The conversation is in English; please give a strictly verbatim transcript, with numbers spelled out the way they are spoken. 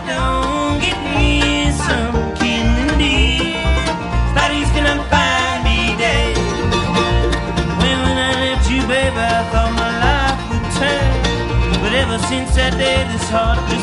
don't get me some candy. Thought he's gonna find me dead. When, when I left you, baby, I thought my life would turn. But ever since that day, this heart